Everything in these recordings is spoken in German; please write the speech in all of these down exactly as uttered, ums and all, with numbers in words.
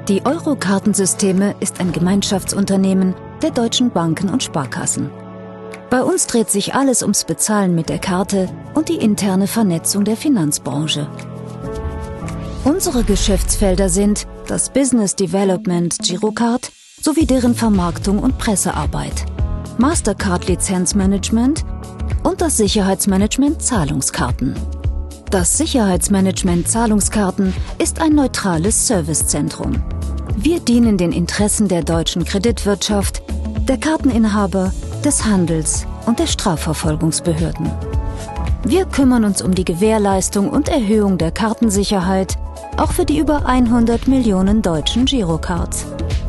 Die Euro-Kartensysteme ist ein Gemeinschaftsunternehmen der deutschen Banken und Sparkassen. Bei uns dreht sich alles ums Bezahlen mit der Karte und die interne Vernetzung der Finanzbranche. Unsere Geschäftsfelder sind das Business Development Girocard sowie deren Vermarktung und Pressearbeit, Mastercard-Lizenzmanagement und das Sicherheitsmanagement Zahlungskarten. Das Sicherheitsmanagement Zahlungskarten ist ein neutrales Servicezentrum. Wir dienen den Interessen der deutschen Kreditwirtschaft, der Karteninhaber, des Handels und der Strafverfolgungsbehörden. Wir kümmern uns um die Gewährleistung und Erhöhung der Kartensicherheit, auch für die über hundert Millionen deutschen Girocards.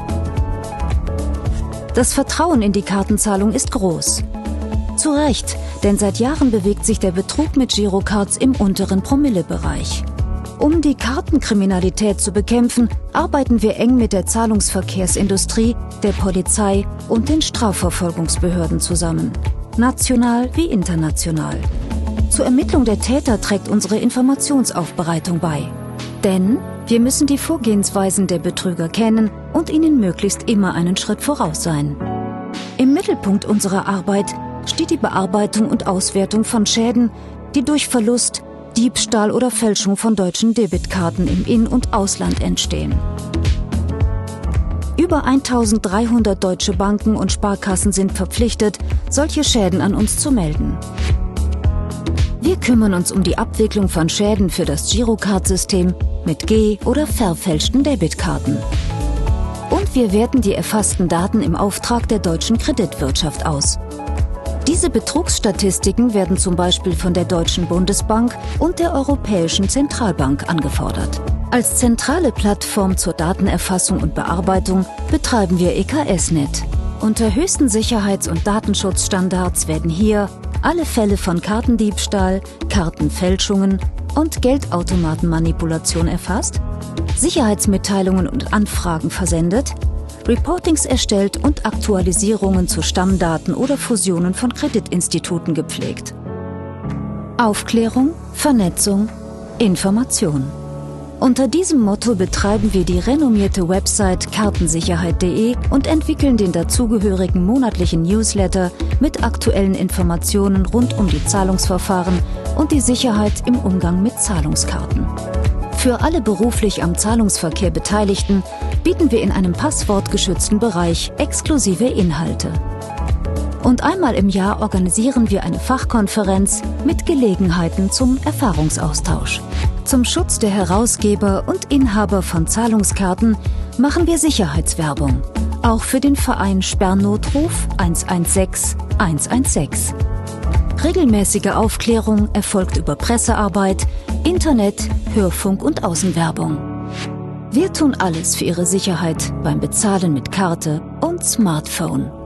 Das Vertrauen in die Kartenzahlung ist groß. Zu Recht, denn seit Jahren bewegt sich der Betrug mit Girocards im unteren Promillebereich. Um die Kartenkriminalität zu bekämpfen, arbeiten wir eng mit der Zahlungsverkehrsindustrie, der Polizei und den Strafverfolgungsbehörden zusammen, national wie international. Zur Ermittlung der Täter trägt unsere Informationsaufbereitung bei. Denn wir müssen die Vorgehensweisen der Betrüger kennen und ihnen möglichst immer einen Schritt voraus sein. Im Mittelpunkt unserer Arbeit steht die Bearbeitung und Auswertung von Schäden, die durch Verlust, Diebstahl oder Fälschung von deutschen Debitkarten im In- und Ausland entstehen. Über eintausenddreihundert deutsche Banken und Sparkassen sind verpflichtet, solche Schäden an uns zu melden. Wir kümmern uns um die Abwicklung von Schäden für das Girocard-System mit ge- oder verfälschten Debitkarten. Und wir werten die erfassten Daten im Auftrag der deutschen Kreditwirtschaft aus. Diese Betrugsstatistiken werden zum Beispiel von der Deutschen Bundesbank und der Europäischen Zentralbank angefordert. Als zentrale Plattform zur Datenerfassung und Bearbeitung betreiben wir E K S Punkt net. Unter höchsten Sicherheits- und Datenschutzstandards werden hier alle Fälle von Kartendiebstahl, Kartenfälschungen und Geldautomatenmanipulation erfasst, Sicherheitsmitteilungen und Anfragen versendet, Reportings erstellt und Aktualisierungen zu Stammdaten oder Fusionen von Kreditinstituten gepflegt. Aufklärung, Vernetzung, Information. Unter diesem Motto betreiben wir die renommierte Website kartensicherheit punkt de und entwickeln den dazugehörigen monatlichen Newsletter mit aktuellen Informationen rund um die Zahlungsverfahren und die Sicherheit im Umgang mit Zahlungskarten. Für alle beruflich am Zahlungsverkehr Beteiligten bieten wir in einem passwortgeschützten Bereich exklusive Inhalte. Und einmal im Jahr organisieren wir eine Fachkonferenz mit Gelegenheiten zum Erfahrungsaustausch. Zum Schutz der Herausgeber und Inhaber von Zahlungskarten machen wir Sicherheitswerbung, auch für den Verein Sperrnotruf eins eins sechs eins eins sechs. Regelmäßige Aufklärung erfolgt über Pressearbeit, Internet, Hörfunk und Außenwerbung. Wir tun alles für Ihre Sicherheit beim Bezahlen mit Karte und Smartphone.